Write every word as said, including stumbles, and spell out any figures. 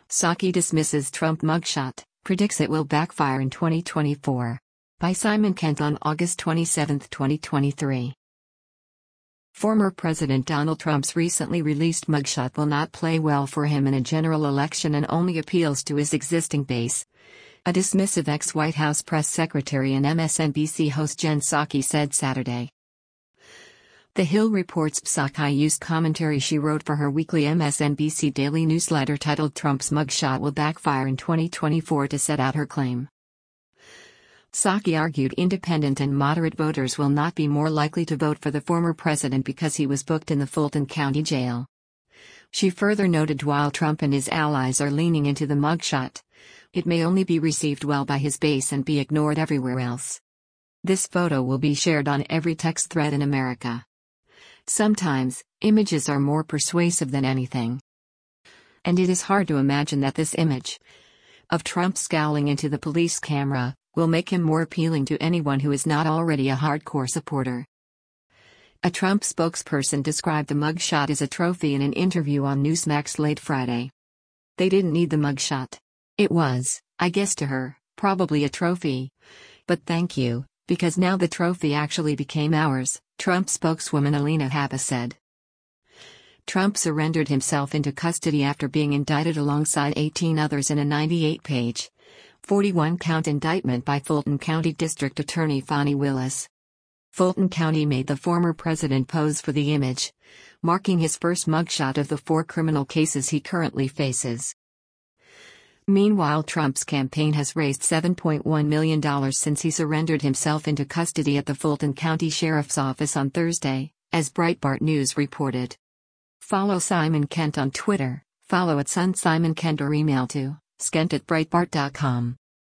Psaki dismisses Trump mugshot, predicts it will backfire in twenty twenty-four. By Simon Kent on August twenty-seventh, twenty twenty-three. Former President Donald Trump's recently released mugshot will not play well for him in a general election and only appeals to his existing base. A dismissive ex-White House press secretary and M S N B C host Jen Psaki said Saturday. The Hill reports Psaki used commentary she wrote for her weekly M S N B C daily newsletter titled Trump's Mugshot Will Backfire in twenty twenty-four to set out her claim. Psaki argued independent and moderate voters will not be more likely to vote for the former president because he was booked in the Fulton County Jail. She further noted while Trump and his allies are leaning into the mugshot, it may only be received well by his base and be ignored everywhere else. This photo will be shared on every text thread in America. Sometimes, images are more persuasive than anything. And it is hard to imagine that this image of Trump scowling into the police camera will make him more appealing to anyone who is not already a hardcore supporter. A Trump spokesperson described the mugshot as a trophy in an interview on Newsmax late Friday. They didn't need the mugshot. It was, I guess to her, probably a trophy. But thank you, because now the trophy actually became ours, Trump spokeswoman Alina Habba said. Trump surrendered himself into custody after being indicted alongside eighteen others in a ninety-eight page, forty-one count indictment by Fulton County District Attorney Fani Willis. Fulton County made the former president pose for the image, marking his first mugshot of the four criminal cases he currently faces. Meanwhile, Trump's campaign has raised seven point one million dollars since he surrendered himself into custody at the Fulton County Sheriff's Office on Thursday, as Breitbart News reported. Follow Simon Kent on Twitter, follow at Sun Simon Kent or email to skent at breitbart dot com.